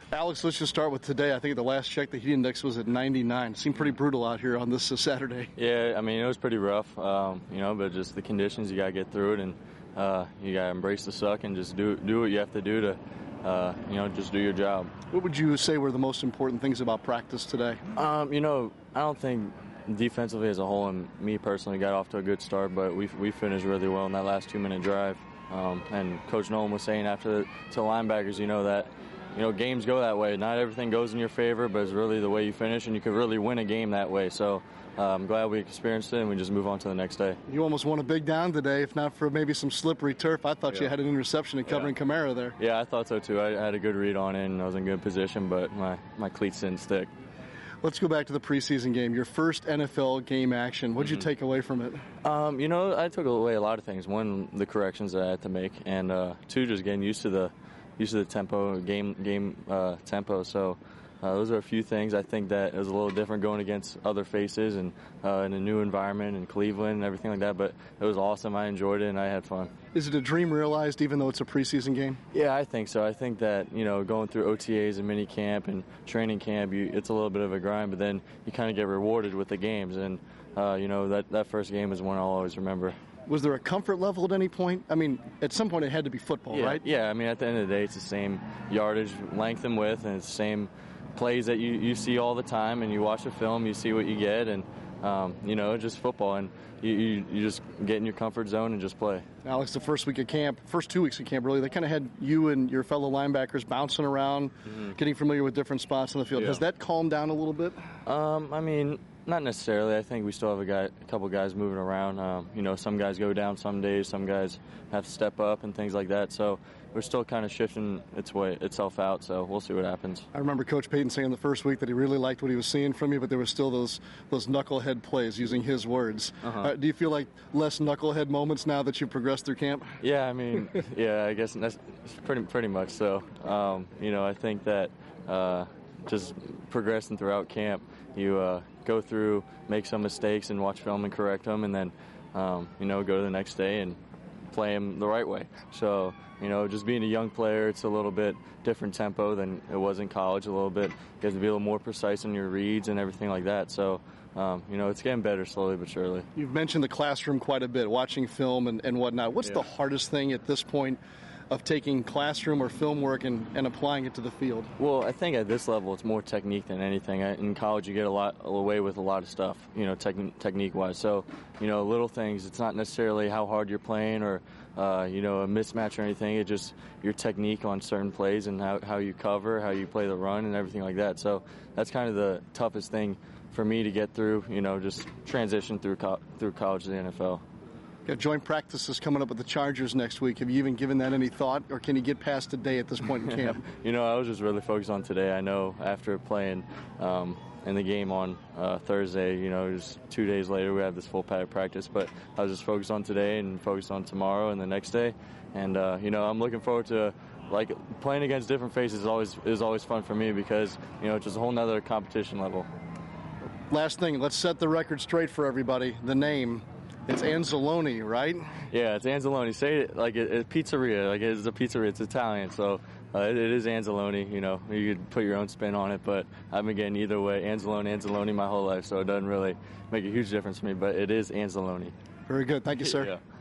Alex, let's just start with today. I think at the last check, the heat index was at 99. It seemed pretty brutal out here on this Saturday. Yeah, I mean, it was pretty rough, but just the conditions, you got to get through it, and you got to embrace the suck and just do what you have to do to, just do your job. What would you say were the most important things about practice today? I don't think defensively as a whole, and me personally, got off to a good start, but we finished really well in that last 2-minute drive. And Coach Nolan was saying after to linebackers, that games go that way. Not everything goes in your favor, but it's really the way you finish, and you could really win a game that way. So I'm glad we experienced it, and we just move on to the next day. You almost won a big down today, if not for maybe some slippery turf. I thought you had an interception and covering Kamara there. Yeah, I thought so too. I had a good read on it, and I was in good position, but my cleats didn't stick. Let's go back to the preseason game. Your first NFL game action. What did you take away from it? I took away a lot of things. One, the corrections that I had to make, and two, just getting used to the tempo, game tempo. So those are a few things. I think that it was a little different going against other faces and in a new environment in Cleveland and everything like that. But it was awesome. I enjoyed it and I had fun. Is it a dream realized, even though it's a preseason game? Yeah, I think so. I think that going through OTAs and mini camp and training camp, it's a little bit of a grind, but then you kind of get rewarded with the games. And that first game is one I'll always remember. Was there a comfort level at any point? I mean, at some point it had to be football, right? Yeah, I mean, at the end of the day, it's the same yardage, length, and width, and it's the same plays that you see all the time, and you watch the film, you see what you get, and, just football, and you just get in your comfort zone and just play. Alex, the first 2 weeks of camp, really, they kind of had you and your fellow linebackers bouncing around, getting familiar with different spots on the field. Yeah. Has that calmed down a little bit? Not necessarily. I think we still have a couple guys moving around. Some guys go down some days, some guys have to step up and things like that. So we're still kind of shifting itself out. So we'll see what happens. I remember Coach Payton saying the first week that he really liked what he was seeing from you, but there were still those knucklehead plays, using his words. Do you feel like less knucklehead moments now that you've progressed through camp? Yeah, I guess that's pretty much so. I think that just progressing throughout camp, you go through, make some mistakes and watch film and correct them, and then go to the next day and play them the right way. So just being a young player, it's a little bit different tempo than it was in college. A little bit, you have to be a little more precise in your reads and everything like that. So it's getting better slowly but surely. You've mentioned the classroom quite a bit, watching film and whatnot. What's the hardest thing at this point of taking classroom or film work and applying it to the field? Well, I think at this level it's more technique than anything. In college you get away with a lot of stuff, technique-wise. So, little things. It's not necessarily how hard you're playing or, a mismatch or anything. It's just your technique on certain plays and how you cover, how you play the run and everything like that. So that's kind of the toughest thing for me to get through, just transition through college to the NFL. You have joint practices coming up with the Chargers next week. Have you even given that any thought, or can you get past today at this point in camp? I was just really focused on today. I know after playing in the game on Thursday, just 2 days later we have this full padded practice, but I was just focused on today and focused on tomorrow and the next day. And, I'm looking forward to, playing against different faces is always fun for me because, it's just a whole nother competition level. Last thing, let's set the record straight for everybody. The name. It's Anzalone, right? Yeah, it's Anzalone. Say it like it's pizzeria. Like it's a pizzeria. It's Italian, so it is Anzalone. You could put your own spin on it, but I've been getting either way. Anzalone my whole life, so it doesn't really make a huge difference for me, but it is Anzalone. Very good. Thank you, sir. Yeah.